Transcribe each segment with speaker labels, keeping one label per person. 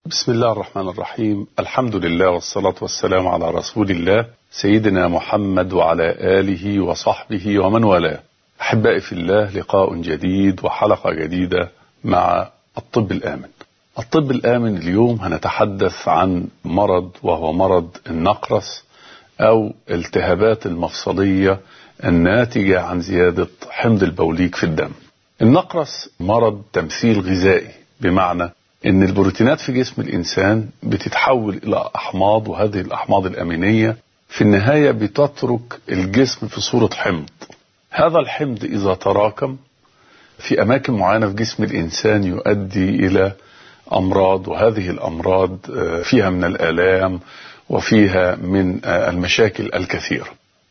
Speaker 1: بسم الله الرحمن الرحيم. الحمد لله والصلاة والسلام على رسول الله سيدنا محمد وعلى آله وصحبه ومن والاه. أحبائي في الله، لقاء جديد وحلقة جديدة مع الطب الآمن. الطب الآمن اليوم هنتحدث عن مرض، وهو مرض النقرس أو التهابات المفصلية الناتجة عن زيادة حمض البوليك في الدم. النقرس مرض تمثيل غذائي، بمعنى ان البروتينات في جسم الانسان بتتحول الى احماض، وهذه الاحماض الامينية في النهاية بتترك الجسم في صورة حمض. هذا الحمض اذا تراكم في اماكن معينة في جسم الانسان يؤدي الى امراض، وهذه الامراض فيها من الالام وفيها من المشاكل الكثيرة.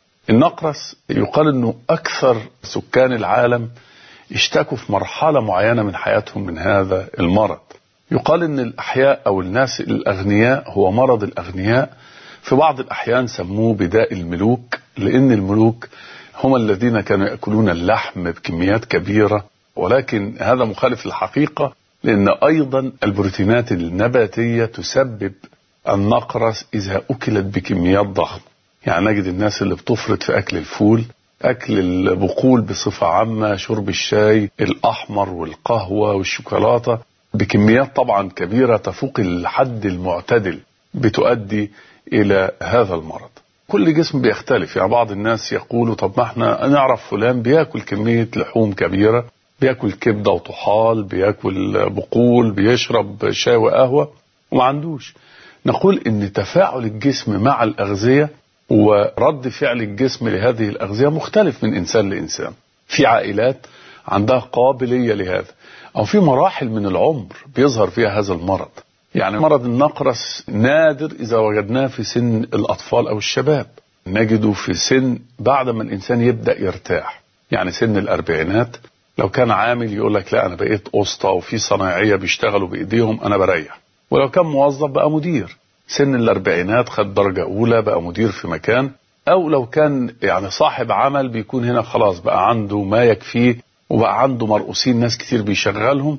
Speaker 1: النقرس يقال انه اكثر سكان العالم اشتكوا في مرحلة معينة من حياتهم من هذا المرض. يقال ان الاحياء او الناس الاغنياء هو مرض الاغنياء. في بعض الاحيان سموه بداء الملوك، لان الملوك هم الذين كانوا يأكلون اللحم بكميات كبيرة، ولكن هذا مخالف للحقيقة، لان ايضا البروتينات النباتية تسبب النقرس اذا اكلت بكميات ضخمة. يعني نجد الناس اللي بتفرط في اكل الفول، اكل البقول بصفة عامة، شرب الشاي الاحمر والقهوة والشوكولاتة بكميات طبعا كبيرة تفوق الحد المعتدل، بتؤدي الى هذا المرض. كل جسم بيختلف. يعني بعض الناس يقولوا طب ما احنا نعرف فلان بياكل كمية لحوم كبيرة، بياكل كبدة وطحال، بياكل بقول، بيشرب شاي وقهوة وما عندوش. نقول ان تفاعل الجسم مع الأغذية ورد فعل الجسم لهذه الأغذية مختلف من إنسان لإنسان. في عائلات عندها قابلية لهذا، أو في مراحل من العمر بيظهر فيها هذا المرض. يعني مرض النقرس نادر إذا وجدناه في سن الأطفال أو الشباب، نجده في سن بعد ما الإنسان يبدأ يرتاح. يعني سن الأربعينات لو كان عامل يقول لك لا أنا بقيت أسطى، وفي صنايعية بيشتغلوا بإيديهم أنا بريح. ولو كان موظف بقى مدير. سن الأربعينات خد درجة أولى بقى مدير في مكان. أو لو كان يعني صاحب عمل بيكون هنا خلاص بقى عنده ما يكفيه، وبقى عنده مرؤوسين ناس كتير بيشغلهم،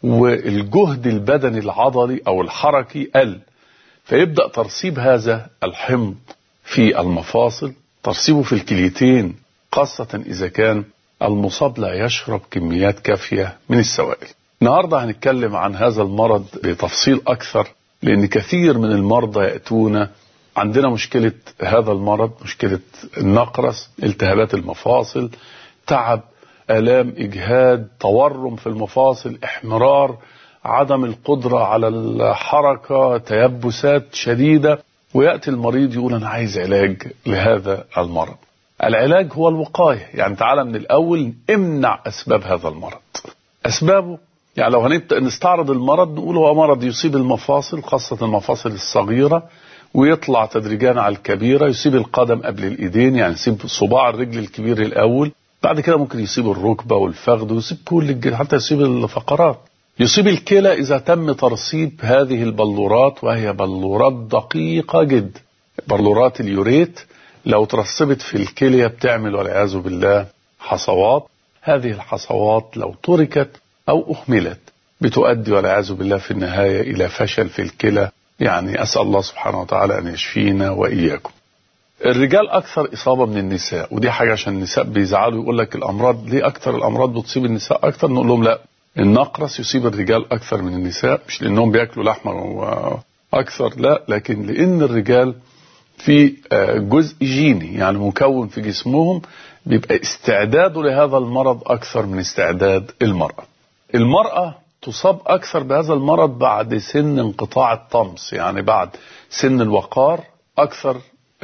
Speaker 1: والجهد البدني العضلي أو الحركي قل، فيبدأ ترسيب هذا الحمض في المفاصل، ترسيبه في الكليتين، خاصة إذا كان المصاب لا يشرب كميات كافية من السوائل. النهاردة هنتكلم عن هذا المرض بتفصيل أكثر، لأن كثير من المرضى يأتون عندنا مشكلة هذا المرض، مشكلة النقرس، التهابات المفاصل، تعب، آلام، إجهاد، تورم في المفاصل، احمرار، عدم القدرة على الحركة، تيبسات شديدة. ويأتي المريض يقول أنا عايز علاج لهذا المرض. العلاج هو الوقاية. يعني تعالى من الأول امنع أسباب هذا المرض. أسبابه يعني لو هنبدأ نستعرض المرض نقول هو مرض يصيب المفاصل، خاصة المفاصل الصغيرة، ويطلع تدريجيا على الكبيرة. يصيب القدم قبل الإيدين، يعني يصيب صباع الرجل الكبير الأول، بعد كده ممكن يصيب الركبة والفخذ، ويصيب كل الجسم حتى يصيب الفقرات. يصيب الكلى إذا تم ترسيب هذه البلورات، وهي بلورات دقيقة جدا. بلورات اليوريت لو ترسبت في الكلية بتعمل والعياذ بالله حصوات. هذه الحصوات لو تركت أو أهملت بتؤدي والعياذ بالله في النهاية إلى فشل في الكلى. يعني أسأل الله سبحانه وتعالى أن يشفينا وإياكم. الرجال أكثر إصابة من النساء، ودي حاجة عشان النساء بيزعلوا يقول لك الأمراض ليه أكثر، الأمراض بتصيب النساء أكثر. نقول لهم لا، النقرس يصيب الرجال أكثر من النساء، مش لأنهم بيأكلوا لحمة أكثر، لا، لكن لأن الرجال في جزء جيني، يعني مكون في جسمهم بيبقى استعداده لهذا المرض أكثر من استعداد المرأة. المرأة تصاب أكثر بهذا المرض بعد سن انقطاع الطمس، يعني بعد سن الوقار أكثر.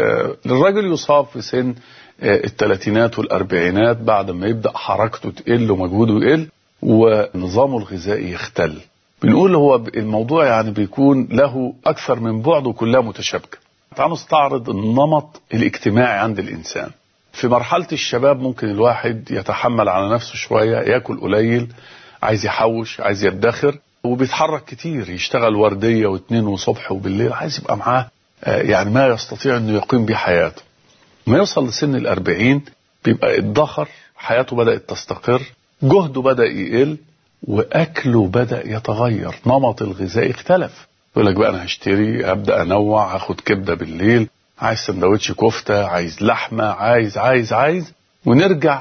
Speaker 1: للرجل يصاب في سن الثلاثينات والأربعينات، بعد ما يبدأ حركته تقل ومجهوده يقل ونظامه الغذائي يختل. بنقول هو الموضوع يعني بيكون له أكثر من بعد وكلها متشابكة. تعالوا نستعرض النمط الاجتماعي عند الإنسان. في مرحلة الشباب ممكن الواحد يتحمل على نفسه شوية، يأكل قليل، عايز يحوش، عايز يدخر، وبيتحرك كتير، يشتغل وردية واثنين وصبح وبالليل، عايز يبقى معاه يعني ما يستطيع انه يقيم به حياته. ما يوصل لسن الأربعين بيبقى اتدخر، حياته بدأت تستقر، جهده بدأ يقل، وأكله بدأ يتغير، نمط الغذاء اختلف. يقول لك بقى انا هشتري، ابدا انوع، هاخد كبده بالليل، عايز سندوتش كفته، عايز لحمه، عايز ونرجع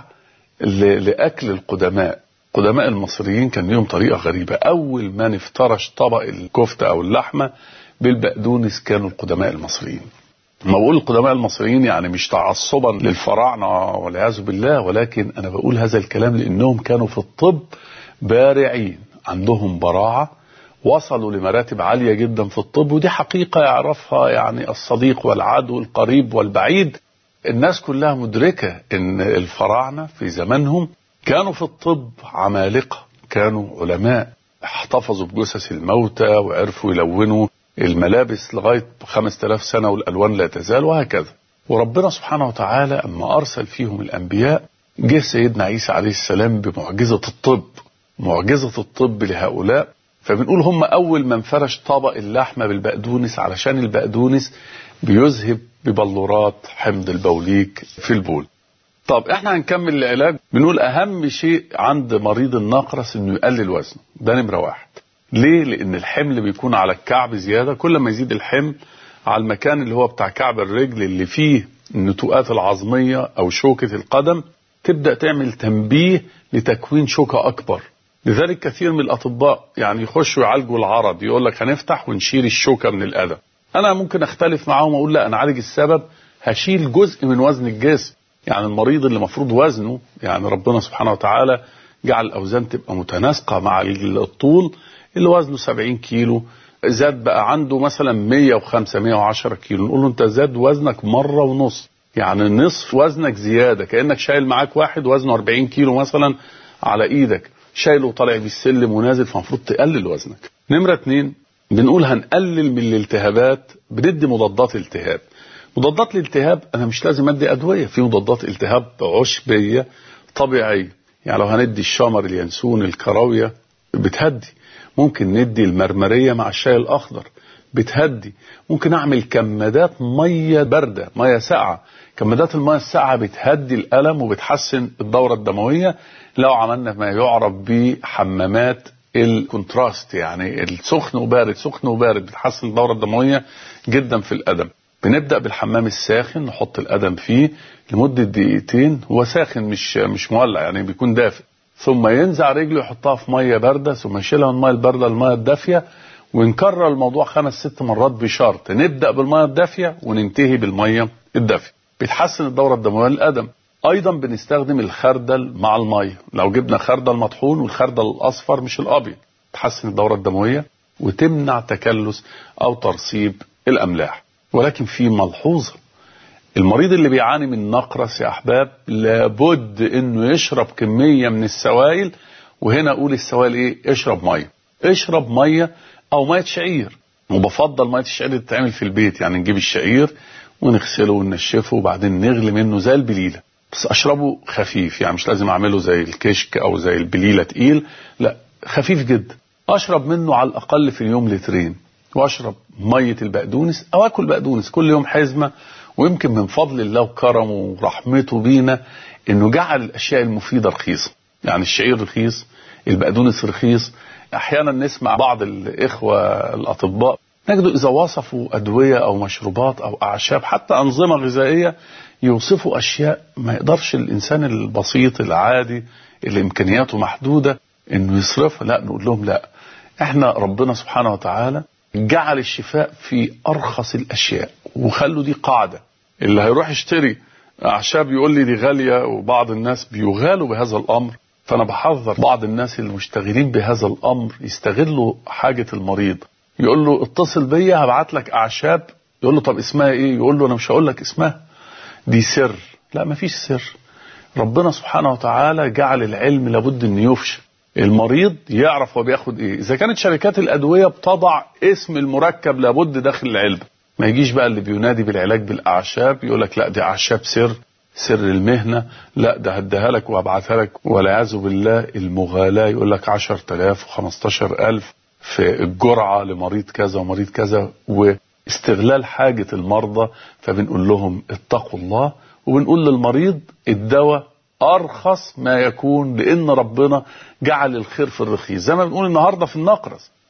Speaker 1: لاكل القدماء. قدماء المصريين كان لهم طريقه غريبه. اول ما نفترش طبق الكفته او اللحمه بالبقدونس كانوا القدماء المصريين. ما بقول القدماء المصريين يعني مش تعصبا للفراعنه والعياذ بالله، ولكن انا بقول هذا الكلام لانهم كانوا في الطب بارعين، عندهم براعه، وصلوا لمراتب عاليه جدا في الطب، ودي حقيقه يعرفها يعني الصديق والعدو القريب والبعيد. الناس كلها مدركه ان الفراعنه في زمانهم كانوا في الطب عمالقه، كانوا علماء، احتفظوا بجثث الموتى وعرفوا يلونوا الملابس لغاية 5000 سنة والألوان لا تزال وهكذا. وربنا سبحانه وتعالى أما أرسل فيهم الأنبياء، جه سيدنا عيسى عليه السلام بمعجزة الطب، معجزة الطب لهؤلاء. فبنقول هم أول من فرش طبق اللحمة بالبقدونس، علشان البقدونس بيذهب ببلورات حمض البوليك في البول. طب احنا هنكمل العلاج. بنقول أهم شيء عند مريض النقرس إنه يقلل وزنه، ده نمرة واحد. ليه؟ لأن الحمل بيكون على الكعب زيادة، كل ما يزيد الحمل على المكان اللي هو بتاع كعب الرجل اللي فيه النتوءات العظمية أو شوكة القدم، تبدأ تعمل تنبيه لتكوين شوكة أكبر. لذلك كثير من الأطباء يعني يخشوا يعالجوا العرض، يقول لك هنفتح ونشيل الشوكة من القدم. أنا ممكن أختلف معاهم وأقول لا، أنا أعالج السبب، هشيل جزء من وزن الجسم. يعني المريض اللي مفروض وزنه، يعني ربنا سبحانه وتعالى جعل الأوزان تبقى متناسقة مع الطول، اللي وزنه 70 كيلو زاد بقى عنده مثلا 105 110 كيلو، نقول له انت زاد وزنك مرة ونص، يعني نصف وزنك زيادة، كأنك شايل معاك واحد وزنه 40 كيلو مثلا على ايدك، شايله وطالع بالسلم ونازل، فالمفروض تقلل وزنك. نمرة 2 بنقول هنقلل من الالتهابات، بندي مضادات التهاب. مضادات الالتهاب انا مش لازم ادي ادوية، في مضادات التهاب عشبية طبيعية. يعني لو هندي الشمر، اليانسون، الكراوية بتهدي. ممكن ندي المرمرية مع الشاي الأخضر بتهدي. ممكن أعمل كمادات مية باردة، مية ساقعة. كمادات المية الساقعة بتهدي الألم وبتحسن الدورة الدموية. لو عملنا ما يعرف بحمامات الكونتراست، يعني السخن وبارد سخن وبارد، بتحسن الدورة الدموية جدا في القدم. بنبدأ بالحمام الساخن، نحط القدم فيه لمدة دقيقتين، هو ساخن مش مولع، يعني بيكون دافئ، ثم ينزع رجله يحطها في ميه بارده، ثم يشيلها من الميه البارده للميه الدافيه، ونكرر الموضوع 5-6 مرات، بشرط نبدا بالميه الدافيه وننتهي بالميه الدافيه. بتحسن الدوره الدمويه للقدم. ايضا بنستخدم الخردل مع الميه، لو جبنا خردل مطحون، والخردل الاصفر مش الابيض، تحسن الدوره الدمويه وتمنع تكلس او ترسيب الاملاح. ولكن في ملحوظه، المريض اللي بيعاني من نقرس يا احباب لابد انه يشرب كمية من السوائل. وهنا اقول السوائل ايه؟ اشرب مية او مية شعير، وبفضل مية الشعير اللي تتعمل في البيت. يعني نجيب الشعير ونغسله وننشفه وبعدين نغلي منه زي البليلة، بس اشربه خفيف، يعني مش لازم اعمله زي الكشك او زي البليلة تقيل، لا خفيف جدا. اشرب منه على الاقل في اليوم 2 لتر، واشرب مية البقدونس او اكل بقدونس كل يوم حزمة. ويمكن من فضل الله وكرمه ورحمته بينا انه جعل الاشياء المفيدة رخيصة. يعني الشعير رخيص، البقدونس رخيص. احيانا نسمع بعض الاخوة الاطباء نجدوا اذا وصفوا ادوية او مشروبات او اعشاب، حتى انظمة غذائية، يوصفوا اشياء ما يقدرش الانسان البسيط العادي اللي امكانياته محدودة انه يصرفها. لا، نقول لهم لا، احنا ربنا سبحانه وتعالى جعل الشفاء في ارخص الاشياء. وخلوا دي قاعدة، اللي هيروح يشتري اعشاب يقول لي دي غالية، وبعض الناس بيغالوا بهذا الامر. فانا بحذر بعض الناس المشتغلين بهذا الامر يستغلوا حاجة المريض، يقول له اتصل بيا هبعت لك اعشاب، يقول له طب اسمها ايه؟ يقول له انا مش هقول لك اسمها، دي سر. لا، مفيش سر. ربنا سبحانه وتعالى جعل العلم لابد ان يفشى، المريض يعرف هو بياخد ايه. اذا كانت شركات الادوية بتضع اسم المركب لابد داخل العلبة، ما يجيش بقى اللي بينادي بالعلاج بالاعشاب يقول لك لا دي اعشاب سر المهنة، لا ده هديها لك وهبعتها لك، والعياذ بالله المغالاة، يقول لك 10,000 و15,000 في الجرعة لمريض كذا ومريض كذا، واستغلال حاجة المرضى. فبنقول لهم اتقوا الله، وبنقول للمريض الدواء ارخص ما يكون، لان ربنا جعل الخير في الرخيص. زي ما بنقول النهاردة في النقرس،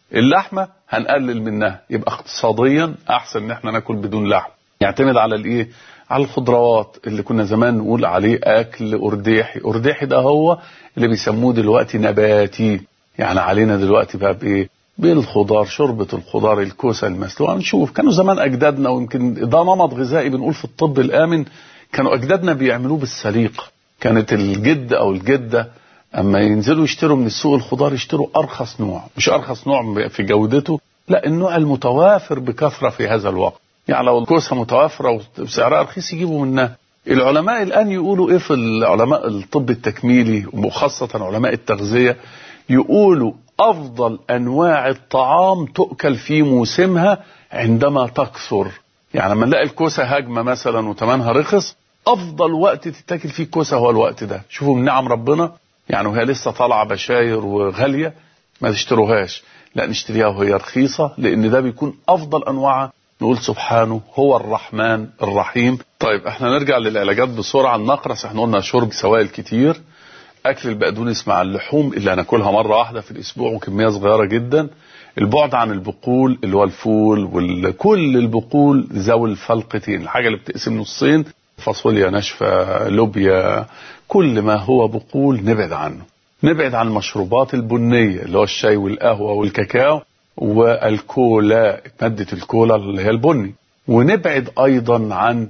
Speaker 1: اللحمة هنقلل منها، يبقى اقتصاديا احسن ان احنا ناكل بدون لحم. يعتمد على الايه؟ على الخضروات اللي كنا زمان نقول عليه اكل ارديحي. ارديحي ده هو اللي بيسموه دلوقتي نباتي. يعني علينا دلوقتي بقى بايه؟ بالخضار، شوربة الخضار، الكوسة المسلوقة. نشوف كانوا زمان اجدادنا، ويمكن ده نمط غذائي بنقول في الطب الآمن، كانوا اجدادنا بيعملوه بالسليق. كانت الجد او الجدة اما ينزلوا يشتروا من السوق الخضار يشتروا ارخص نوع، مش ارخص نوع في جودته، لا، النوع المتوافر بكثرة في هذا الوقت. يعني لو الكوسة متوفرة وسعرها رخيص يجيبوا منها. العلماء الآن يقولوا ايه؟ في العلماء الطب التكميلي وخاصة علماء التغذية يقولوا افضل انواع الطعام تؤكل في موسمها عندما تكثر. يعني لما نلاقي الكوسة هجمة مثلا وثمنها رخص، افضل وقت تتاكل فيه الكوسة هو الوقت ده. شوفوا من نعم ربنا، يعني وهي لسه طالعة بشاير وغالية ما تشتروهاش، لا نشتريها وهي رخيصة، لان ده بيكون افضل انواعها. نقول سبحانه هو الرحمن الرحيم. طيب احنا نرجع للعلاجات بسرعة. النقرس احنا قلنا شرب سوائل كتير، اكل البقدونس مع اللحوم اللي هناكلها مرة واحدة في الاسبوع وكمية صغيرة جدا، البعد عن البقول اللي هو الفول وكل البقول ذوي الفلقتين، الحاجة اللي بتقسم نصين، فاصوليا ناشفة، لوبيا، كل ما هو بقول نبعد عنه. نبعد عن المشروبات البنية اللي هو الشاي والقهوة والكاكاو والكولا، مادة الكولا اللي هي البني. ونبعد ايضا عن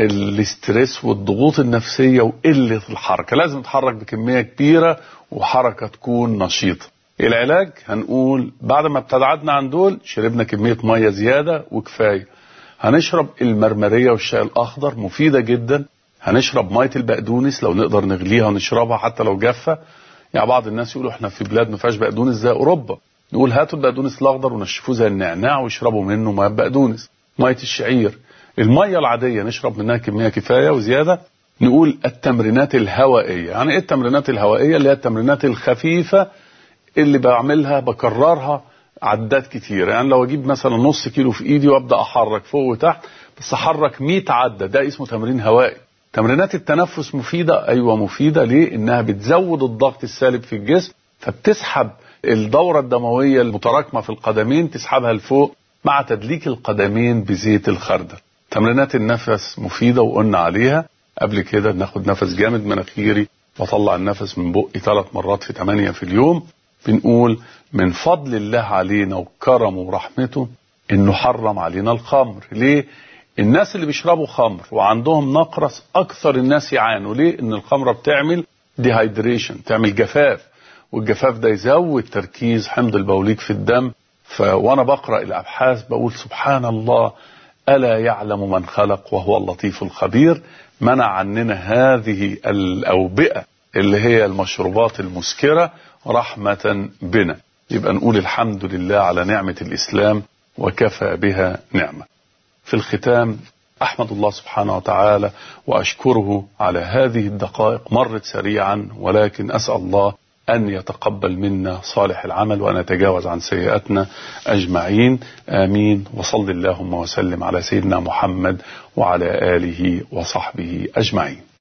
Speaker 1: الاسترس والضغوط النفسية وقلة الحركة. لازم نتحرك بكمية كبيرة وحركة تكون نشيطة. العلاج هنقول بعد ما ابتعدنا عن دول، شربنا كمية مية زيادة وكفاية. هنشرب المرمرية والشاي الأخضر مفيدة جدا. هنشرب مية البقدونس لو نقدر نغليها ونشربها حتى لو جافة. يعني بعض الناس يقولوا احنا في بلاد ما فيهاش بقدونس زي أوروبا، نقول هاتوا البقدونس الأخضر ونشفوه زي النعناع ويشربوا منه مية بقدونس. مية الشعير، المية العادية نشرب منها كمية كفاية وزيادة. نقول التمرينات الهوائية. يعني ايه التمرينات الهوائية؟ اللي هي التمرينات الخفيفة اللي بعملها بكررها عدات كتير. يعني لو اجيب مثلا نص كيلو في ايدي وابدا احرك فوق وتحت، بس احرك 100 عده، ده اسمه تمرين هوائي. تمرينات التنفس مفيده، ايوه مفيده. ليه؟ انها بتزود الضغط السالب في الجسم، فبتسحب الدوره الدمويه المتراكمه في القدمين، تسحبها لفوق مع تدليك القدمين بزيت الخردل. تمرينات النفس مفيده وقلنا عليها قبل كده. ناخد نفس جامد مناخيري واطلع النفس من بقي 3 مرات في 8 في اليوم. بنقول من فضل الله علينا وكرمه ورحمته انه حرم علينا الخمر. ليه؟ الناس اللي بيشربوا خمر وعندهم نقرس اكثر الناس يعانوا. ليه؟ ان الخمرة بتعمل ديهايدريشن، تعمل جفاف، والجفاف ده يزود تركيز حمض البوليك في الدم. وانا بقرأ الابحاث بقول سبحان الله، ألا يعلم من خلق وهو اللطيف الخبير. منع عننا هذه الأوبئة اللي هي المشروبات المسكرة رحمة بنا. يبقى نقول الحمد لله على نعمة الإسلام وكفى بها نعمة. في الختام أحمد الله سبحانه وتعالى وأشكره على هذه الدقائق، مرت سريعا، ولكن أسأل الله أن يتقبل منا صالح العمل وأن يتجاوز عن سيئاتنا أجمعين. آمين. وصل اللهم وسلم على سيدنا محمد وعلى آله وصحبه أجمعين.